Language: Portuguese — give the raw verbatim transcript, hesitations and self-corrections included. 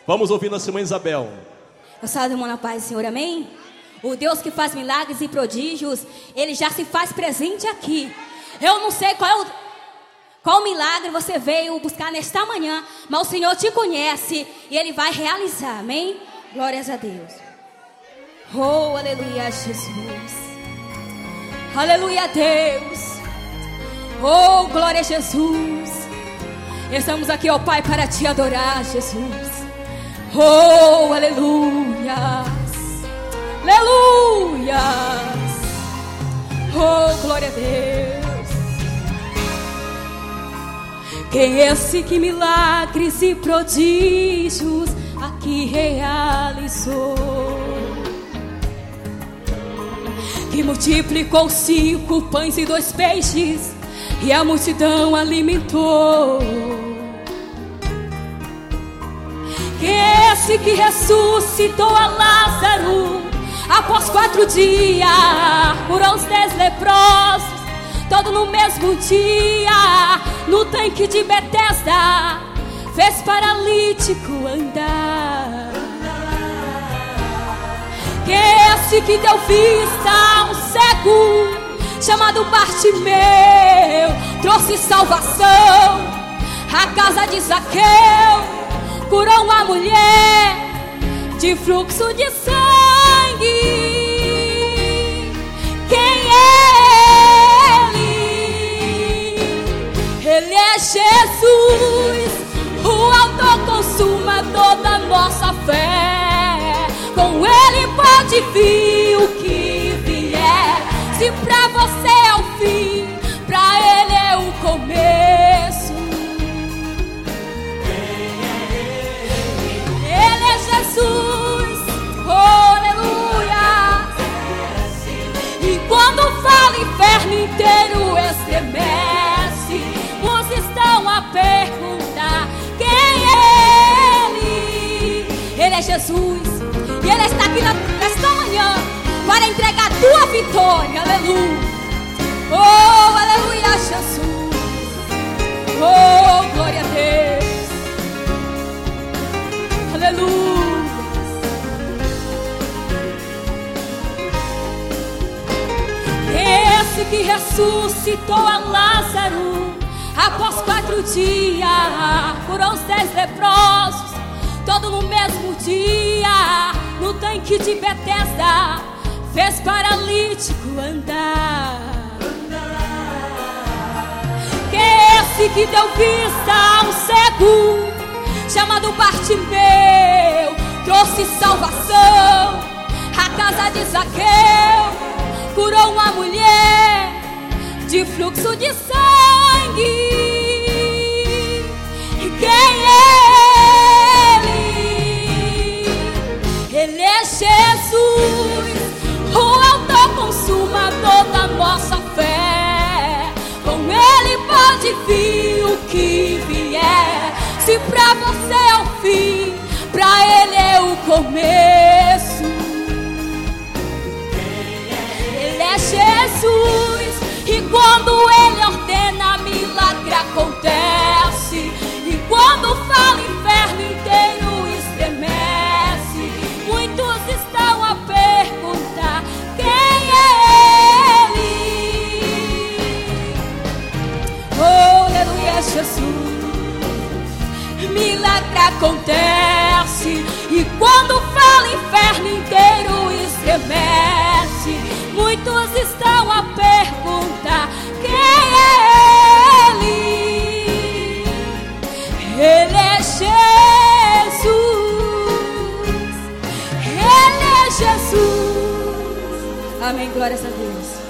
Vamos ouvir nossa irmã Isabel. Eu saúdo, irmão, na paz do Senhor, amém? O Deus que faz milagres e prodígios, Ele já se faz presente aqui. Eu não sei qual é o, qual milagre você veio buscar nesta manhã, mas o Senhor te conhece e Ele vai realizar, amém? Glórias a Deus. Oh, aleluia, Jesus. Aleluia, Deus. Oh, glória a Jesus. Estamos aqui, ó Pai, para te adorar, Jesus. Oh, aleluias. Aleluias. Oh, glória a Deus. Quem é esse que milagres e prodígios aqui realizou? Que multiplicou cinco pães e dois peixes e a multidão alimentou. Quem é esse que ressuscitou a Lázaro após quatro dias, curou os dez leprosos, todo no mesmo dia, no tanque de Betesda, fez paralítico andar. Quem é esse que deu vista a um cego chamado Bartimeu, trouxe salvação à casa de Zaqueu, curou uma mulher de fluxo de sangue. Quem é Ele? Ele é Jesus, o autor consumador da nossa fé. Com Ele pode vir o que vier. Se pra você é o fim, pra Ele é o começo. Ele é Jesus, oh, aleluia. E quando fala, o inferno inteiro estremece. Uns estão a perguntar: quem é Ele? Ele é Jesus, e Ele está aqui na, nesta manhã para entregar a tua vitória, aleluia. Oh, aleluia, Jesus. Oh, glória a Deus. Aleluia. Esse que ressuscitou a Lázaro após quatro dias, curou os dez leprosos, todo no mesmo dia, no tanque de Betesda, fez paralítico andar. Quem é esse que deu vista a um cego chamado Bartimeu, trouxe salvação à casa de Zaqueu, curou uma mulher de fluxo de sangue. Quem é Ele? Ele é Jesus, o autor consumador da nossa fé. Com Ele pode vir o que vier. Se pra você é o fim, pra Ele é o começo. Ele é Jesus, e quando Ele ordena, milagre acontece. E quando fala, o inferno inteiro estremece. Muitos estão a perguntar: quem é Ele? Oh, aleluia, Jesus. Milagre acontece, e quando fala, o inferno inteiro estremece. Muitos estão a perguntar: quem é Ele? Ele é Jesus, Ele é Jesus. Amém, glórias a Deus.